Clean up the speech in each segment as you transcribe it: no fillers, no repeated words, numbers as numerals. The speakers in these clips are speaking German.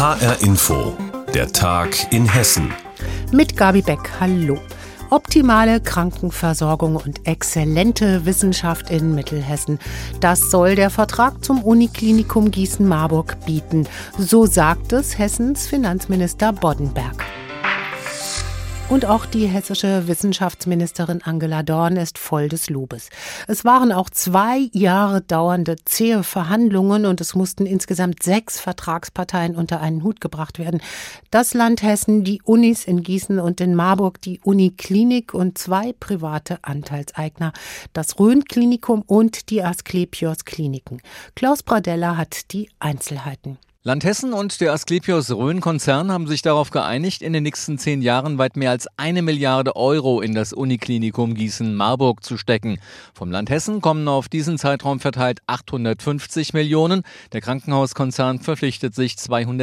HR Info, der Tag in Hessen. Mit Gabi Beck, hallo. Optimale Krankenversorgung und exzellente Wissenschaft in Mittelhessen. Das soll der Vertrag zum Uniklinikum Gießen-Marburg bieten. So sagt es Hessens Finanzminister Boddenberg. Und auch die hessische Wissenschaftsministerin Angela Dorn ist voll des Lobes. Es waren auch 2 Jahre dauernde zähe Verhandlungen und es mussten insgesamt 6 Vertragsparteien unter einen Hut gebracht werden. Das Land Hessen, die Unis in Gießen und in Marburg, die Uniklinik und 2 private Anteilseigner, das Rhön-Klinikum und die Asklepios-Kliniken. Klaus Bradella hat die Einzelheiten. Land Hessen und der Asklepios-Rhön-Konzern haben sich darauf geeinigt, in den nächsten 10 Jahren weit mehr als 1 Milliarde Euro in das Uniklinikum Gießen-Marburg zu stecken. Vom Land Hessen kommen auf diesen Zeitraum verteilt 850 Millionen. Der Krankenhauskonzern verpflichtet sich,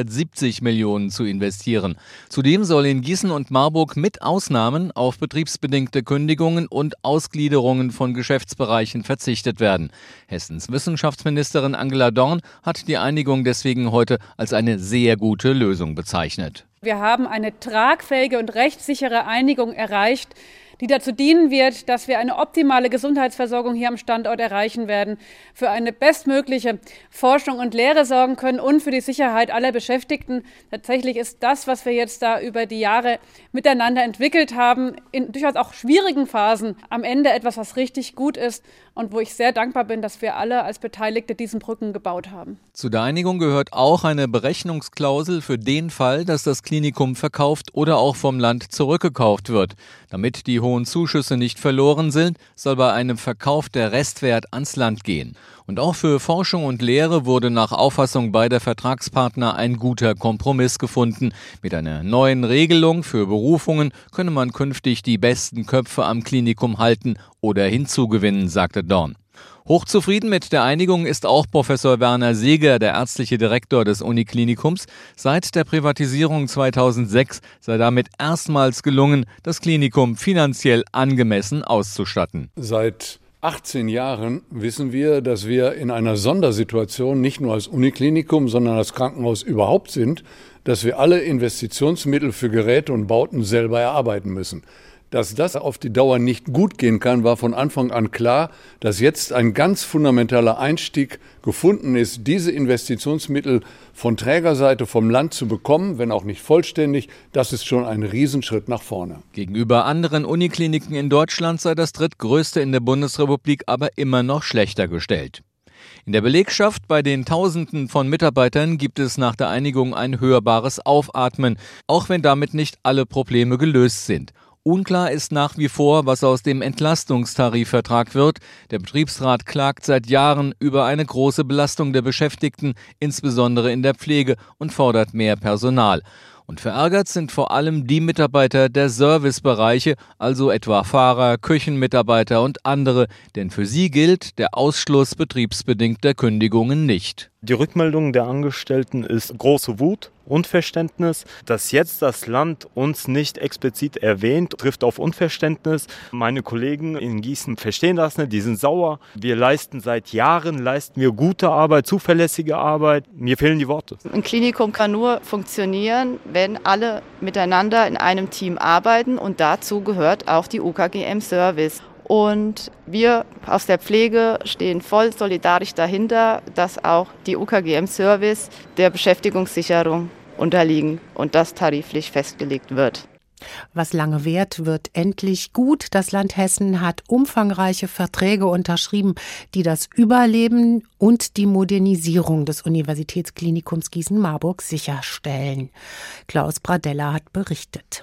270 Millionen zu investieren. Zudem soll in Gießen und Marburg mit Ausnahmen auf betriebsbedingte Kündigungen und Ausgliederungen von Geschäftsbereichen verzichtet werden. Hessens Wissenschaftsministerin Angela Dorn hat die Einigung deswegen heute als eine sehr gute Lösung bezeichnet. Wir haben eine tragfähige und rechtssichere Einigung erreicht, die dazu dienen wird, dass wir eine optimale Gesundheitsversorgung hier am Standort erreichen werden, für eine bestmögliche Forschung und Lehre sorgen können und für die Sicherheit aller Beschäftigten. Tatsächlich ist das, was wir jetzt da über die Jahre miteinander entwickelt haben, in durchaus auch schwierigen Phasen am Ende etwas, was richtig gut ist und wo ich sehr dankbar bin, dass wir alle als Beteiligte diesen Brücken gebaut haben. Zu der Einigung gehört auch eine Berechnungsklausel für den Fall, dass das Klinikum verkauft oder auch vom Land zurückgekauft wird. Damit die hohen Zuschüsse nicht verloren sind, soll bei einem Verkauf der Restwert ans Land gehen. Und auch für Forschung und Lehre wurde nach Auffassung beider Vertragspartner ein guter Kompromiss gefunden. Mit einer neuen Regelung für Berufungen könne man künftig die besten Köpfe am Klinikum halten oder hinzugewinnen, sagte Dorn. Hochzufrieden mit der Einigung ist auch Professor Werner Seeger, der ärztliche Direktor des Uniklinikums. Seit der Privatisierung 2006 sei damit erstmals gelungen, das Klinikum finanziell angemessen auszustatten. Seit 18 Jahren wissen wir, dass wir in einer Sondersituation nicht nur als Uniklinikum, sondern als Krankenhaus überhaupt sind, dass wir alle Investitionsmittel für Geräte und Bauten selber erarbeiten müssen. Dass das auf die Dauer nicht gut gehen kann, war von Anfang an klar. Dass jetzt ein ganz fundamentaler Einstieg gefunden ist, diese Investitionsmittel von Trägerseite vom Land zu bekommen, wenn auch nicht vollständig, das ist schon ein Riesenschritt nach vorne. Gegenüber anderen Unikliniken in Deutschland sei das drittgrößte in der Bundesrepublik aber immer noch schlechter gestellt. In der Belegschaft bei den Tausenden von Mitarbeitern gibt es nach der Einigung ein hörbares Aufatmen, auch wenn damit nicht alle Probleme gelöst sind. Unklar ist nach wie vor, was aus dem Entlastungstarifvertrag wird. Der Betriebsrat klagt seit Jahren über eine große Belastung der Beschäftigten, insbesondere in der Pflege, und fordert mehr Personal. Und verärgert sind vor allem die Mitarbeiter der Servicebereiche, also etwa Fahrer, Küchenmitarbeiter und andere, denn für sie gilt der Ausschluss betriebsbedingter Kündigungen nicht. Die Rückmeldung der Angestellten ist große Wut, Unverständnis. Dass jetzt das Land uns nicht explizit erwähnt, trifft auf Unverständnis. Meine Kollegen in Gießen verstehen das nicht, die sind sauer. Wir leisten seit Jahren gute Arbeit, zuverlässige Arbeit. Mir fehlen die Worte. Ein Klinikum kann nur funktionieren, wenn alle miteinander in einem Team arbeiten und dazu gehört auch die UKGM Service. Und wir aus der Pflege stehen voll solidarisch dahinter, dass auch die UKGM Service der Beschäftigungssicherung unterliegen und das tariflich festgelegt wird. Was lange währt, wird endlich gut. Das Land Hessen hat umfangreiche Verträge unterschrieben, die das Überleben und die Modernisierung des Universitätsklinikums Gießen-Marburg sicherstellen. Klaus Bradella hat berichtet.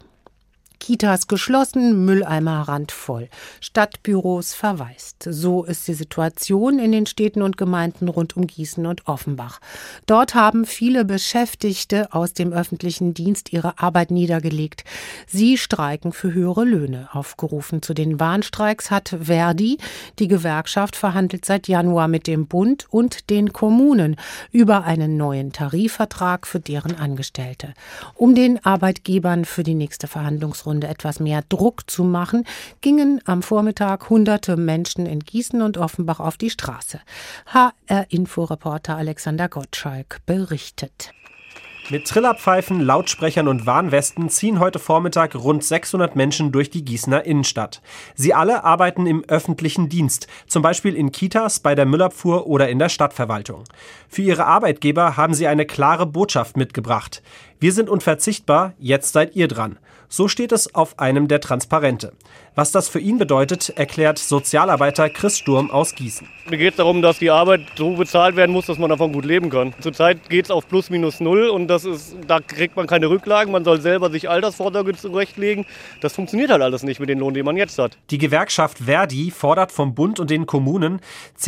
Kitas geschlossen, Mülleimer randvoll, Stadtbüros verwaist. So ist die Situation in den Städten und Gemeinden rund um Gießen und Offenbach. Dort haben viele Beschäftigte aus dem öffentlichen Dienst ihre Arbeit niedergelegt. Sie streiken für höhere Löhne. Aufgerufen zu den Warnstreiks hat Verdi. Die Gewerkschaft verhandelt seit Januar mit dem Bund und den Kommunen über einen neuen Tarifvertrag für deren Angestellte. Um den Arbeitgebern für die nächste Verhandlungsrunde etwas mehr Druck zu machen, gingen am Vormittag hunderte Menschen in Gießen und Offenbach auf die Straße. HR-Info-Reporter Alexander Gottschalk berichtet. Mit Trillerpfeifen, Lautsprechern und Warnwesten ziehen heute Vormittag rund 600 Menschen durch die Gießener Innenstadt. Sie alle arbeiten im öffentlichen Dienst, zum Beispiel in Kitas, bei der Müllabfuhr oder in der Stadtverwaltung. Für ihre Arbeitgeber haben sie eine klare Botschaft mitgebracht. Wir sind unverzichtbar, jetzt seid ihr dran. So steht es auf einem der Transparente. Was das für ihn bedeutet, erklärt Sozialarbeiter Chris Sturm aus Gießen. Mir geht es darum, dass die Arbeit so bezahlt werden muss, dass man davon gut leben kann. Zurzeit geht es auf plus minus null und da kriegt man keine Rücklagen. Man soll selber sich Altersvorsorge zurechtlegen. Das funktioniert halt alles nicht mit dem Lohn, den man jetzt hat. Die Gewerkschaft Verdi fordert vom Bund und den Kommunen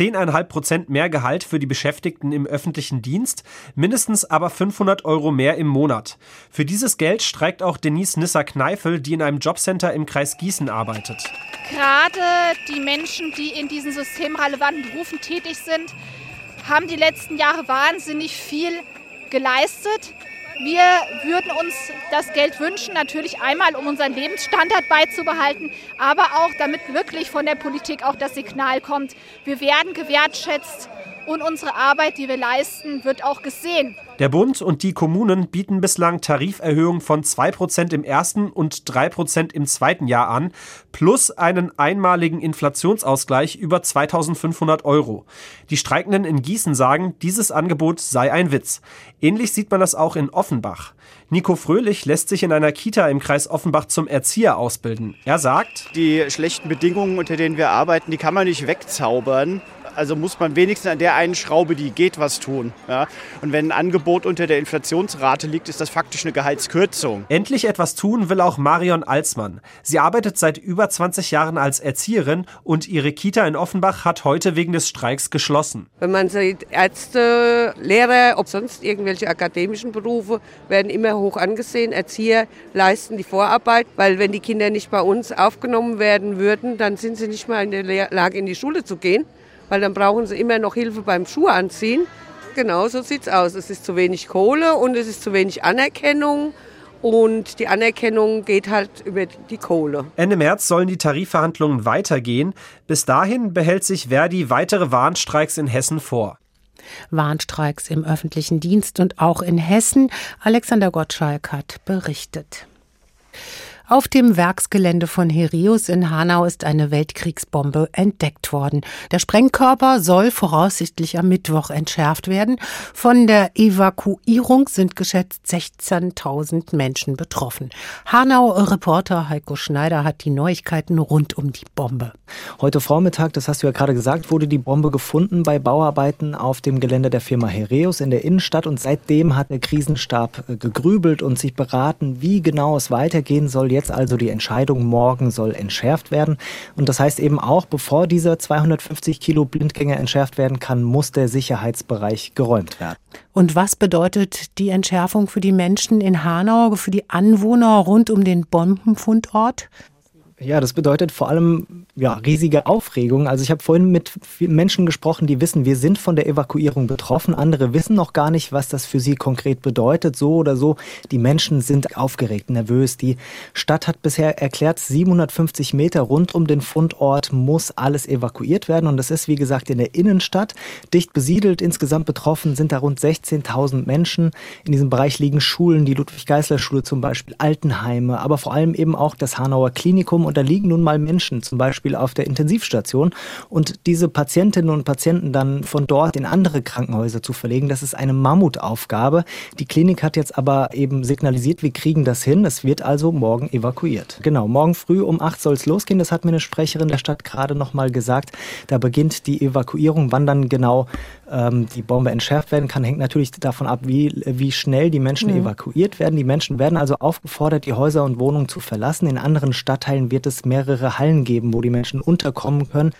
10,5% mehr Gehalt für die Beschäftigten im öffentlichen Dienst, mindestens aber 500 € mehr im Monat. Für dieses Geld streikt auch Denise Nisser-Kneifel, die in einem Jobcenter im Kreis Gießen arbeitet. Gerade die Menschen, die in diesen systemrelevanten Berufen tätig sind, haben die letzten Jahre wahnsinnig viel geleistet. Wir würden uns das Geld wünschen, natürlich einmal, um unseren Lebensstandard beizubehalten, aber auch, damit wirklich von der Politik auch das Signal kommt, wir werden gewertschätzt und unsere Arbeit, die wir leisten, wird auch gesehen. Der Bund und die Kommunen bieten bislang Tariferhöhungen von 2% im ersten und 3% im zweiten Jahr an, plus einen einmaligen Inflationsausgleich über 2.500 €. Die Streikenden in Gießen sagen, dieses Angebot sei ein Witz. Ähnlich sieht man das auch in Offenbach. Nico Fröhlich lässt sich in einer Kita im Kreis Offenbach zum Erzieher ausbilden. Er sagt: Die schlechten Bedingungen, unter denen wir arbeiten, die kann man nicht wegzaubern. Also muss man wenigstens an der einen Schraube, die geht, was tun. Ja? Und wenn ein Angebot unter der Inflationsrate liegt, ist das faktisch eine Gehaltskürzung. Endlich etwas tun will auch Marion Alsmann. Sie arbeitet seit über 20 Jahren als Erzieherin und ihre Kita in Offenbach hat heute wegen des Streiks geschlossen. Wenn man sieht, Ärzte, Lehrer, ob sonst irgendwelche akademischen Berufe, werden immer hoch angesehen. Erzieher leisten die Vorarbeit, weil wenn die Kinder nicht bei uns aufgenommen werden würden, dann sind sie nicht mal in der Lage, in die Schule zu gehen. Weil dann brauchen sie immer noch Hilfe beim Schuhe anziehen. Genau, so sieht's aus. Es ist zu wenig Kohle und es ist zu wenig Anerkennung. Und die Anerkennung geht halt über die Kohle. Ende März sollen die Tarifverhandlungen weitergehen. Bis dahin behält sich Verdi weitere Warnstreiks in Hessen vor. Warnstreiks im öffentlichen Dienst und auch in Hessen. Alexander Gottschalk hat berichtet. Auf dem Werksgelände von Heraeus in Hanau ist eine Weltkriegsbombe entdeckt worden. Der Sprengkörper soll voraussichtlich am Mittwoch entschärft werden. Von der Evakuierung sind geschätzt 16.000 Menschen betroffen. Hanau-Reporter Heiko Schneider hat die Neuigkeiten rund um die Bombe. Heute Vormittag, das hast du ja gerade gesagt, wurde die Bombe gefunden bei Bauarbeiten auf dem Gelände der Firma Heraeus in der Innenstadt. Und seitdem hat der Krisenstab gegrübelt und sich beraten, wie genau es weitergehen soll. Jetzt also die Entscheidung, morgen soll entschärft werden. Und das heißt eben auch, bevor dieser 250 Kilo Blindgänger entschärft werden kann, muss der Sicherheitsbereich geräumt werden. Und was bedeutet die Entschärfung für die Menschen in Hanau, für die Anwohner rund um den Bombenfundort? Ja, das bedeutet vor allem riesige Aufregung. Also ich habe vorhin mit Menschen gesprochen, die wissen, wir sind von der Evakuierung betroffen. Andere wissen noch gar nicht, was das für sie konkret bedeutet. So oder so, die Menschen sind aufgeregt, nervös. Die Stadt hat bisher erklärt, 750 Meter rund um den Fundort muss alles evakuiert werden. Und das ist, wie gesagt, in der Innenstadt, dicht besiedelt. Insgesamt betroffen sind da rund 16.000 Menschen. In diesem Bereich liegen Schulen, die Ludwig-Geisler-Schule zum Beispiel, Altenheime, aber vor allem eben auch das Hanauer Klinikum. Und da liegen nun mal Menschen, zum Beispiel auf der Intensivstation. Und diese Patientinnen und Patienten dann von dort in andere Krankenhäuser zu verlegen, das ist eine Mammutaufgabe. Die Klinik hat jetzt aber eben signalisiert, wir kriegen das hin. Es wird also morgen evakuiert. Genau, morgen früh um 8 soll es losgehen. Das hat mir eine Sprecherin der Stadt gerade noch mal gesagt. Da beginnt die Evakuierung. Wann dann genau die Bombe entschärft werden kann, hängt natürlich davon ab, wie schnell die Menschen evakuiert werden. Die Menschen werden also aufgefordert, die Häuser und Wohnungen zu verlassen. In anderen Stadtteilen wird es mehrere Hallen geben, wo die Menschen unterkommen können.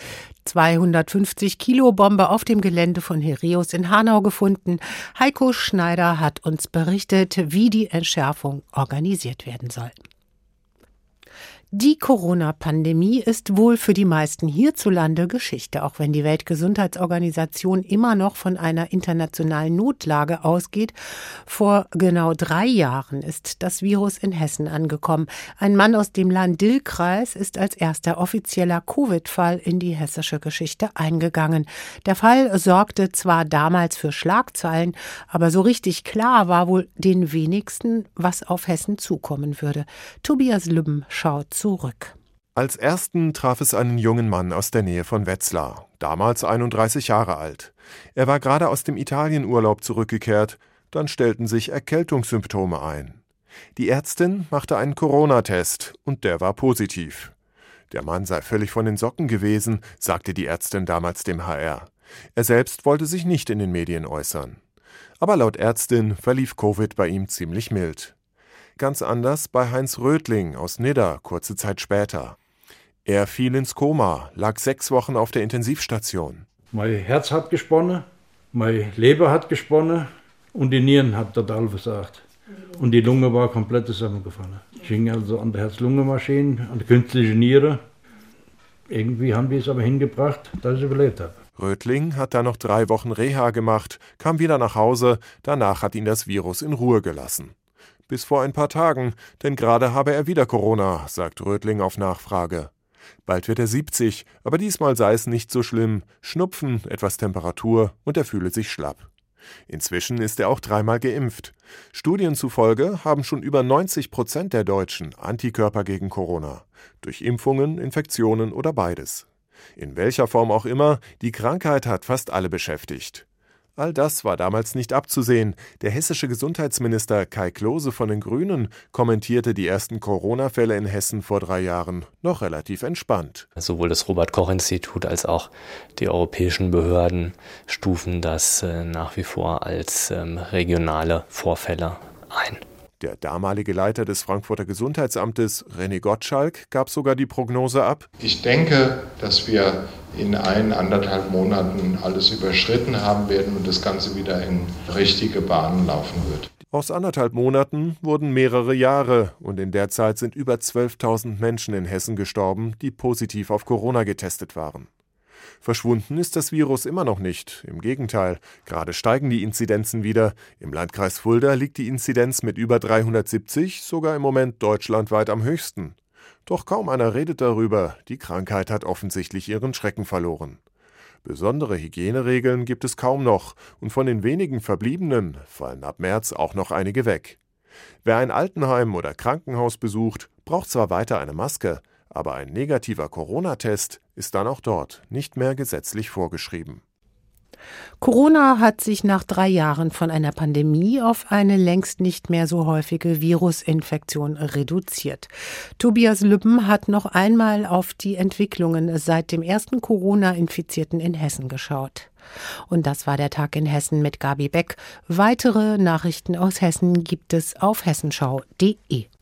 250 Kilo Bombe auf dem Gelände von Heraeus in Hanau gefunden. Heiko Schneider hat uns berichtet, wie die Entschärfung organisiert werden soll. Die Corona-Pandemie ist wohl für die meisten hierzulande Geschichte, auch wenn die Weltgesundheitsorganisation immer noch von einer internationalen Notlage ausgeht. Vor genau 3 Jahren ist das Virus in Hessen angekommen. Ein Mann aus dem Lahn-Dill-Kreis ist als erster offizieller Covid-Fall in die hessische Geschichte eingegangen. Der Fall sorgte zwar damals für Schlagzeilen, aber so richtig klar war wohl den wenigsten, was auf Hessen zukommen würde. Tobias Lübben schaut zurück. Als ersten traf es einen jungen Mann aus der Nähe von Wetzlar, damals 31 Jahre alt. Er war gerade aus dem Italienurlaub zurückgekehrt, dann stellten sich Erkältungssymptome ein. Die Ärztin machte einen Corona-Test und der war positiv. Der Mann sei völlig von den Socken gewesen, sagte die Ärztin damals dem HR. Er selbst wollte sich nicht in den Medien äußern. Aber laut Ärztin verlief Covid bei ihm ziemlich mild. Ganz anders bei Heinz Rötling aus Nidda kurze Zeit später. Er fiel ins Koma, lag 6 Wochen auf der Intensivstation. Mein Herz hat gesponnen, meine Leber hat gesponnen und die Nieren hat total versagt. Und die Lunge war komplett zusammengefallen. Ich hing also an der Herz-Lunge-Maschine, an der künstlichen Niere. Irgendwie haben die es aber hingebracht, dass ich überlebt habe. Rötling hat dann noch 3 Wochen Reha gemacht, kam wieder nach Hause, danach hat ihn das Virus in Ruhe gelassen. Bis vor ein paar Tagen, denn gerade habe er wieder Corona, sagt Rötling auf Nachfrage. Bald wird er 70, aber diesmal sei es nicht so schlimm. Schnupfen, etwas Temperatur und er fühle sich schlapp. Inzwischen ist er auch 3-mal geimpft. Studien zufolge haben schon über 90% der Deutschen Antikörper gegen Corona. Durch Impfungen, Infektionen oder beides. In welcher Form auch immer, die Krankheit hat fast alle beschäftigt. All das war damals nicht abzusehen. Der hessische Gesundheitsminister Kai Klose von den Grünen kommentierte die ersten Corona-Fälle in Hessen vor 3 Jahren noch relativ entspannt. Sowohl das Robert-Koch-Institut als auch die europäischen Behörden stufen das nach wie vor als regionale Vorfälle ein. Der damalige Leiter des Frankfurter Gesundheitsamtes, René Gottschalk, gab sogar die Prognose ab. Ich denke, dass wir in 1,5 Monaten alles überschritten haben werden und das Ganze wieder in richtige Bahnen laufen wird. Aus 1,5 Monaten wurden mehrere Jahre und in der Zeit sind über 12.000 Menschen in Hessen gestorben, die positiv auf Corona getestet waren. Verschwunden ist das Virus immer noch nicht. Im Gegenteil, gerade steigen die Inzidenzen wieder. Im Landkreis Fulda liegt die Inzidenz mit über 370 sogar im Moment deutschlandweit am höchsten. Doch kaum einer redet darüber. Die Krankheit hat offensichtlich ihren Schrecken verloren. Besondere Hygieneregeln gibt es kaum noch und von den wenigen Verbliebenen fallen ab März auch noch einige weg. Wer ein Altenheim oder Krankenhaus besucht, braucht zwar weiter eine Maske, aber ein negativer Corona-Test ist dann auch dort nicht mehr gesetzlich vorgeschrieben. Corona hat sich nach 3 Jahren von einer Pandemie auf eine längst nicht mehr so häufige Virusinfektion reduziert. Tobias Lübben hat noch einmal auf die Entwicklungen seit dem ersten Corona-Infizierten in Hessen geschaut. Und das war der Tag in Hessen mit Gabi Beck. Weitere Nachrichten aus Hessen gibt es auf hessenschau.de.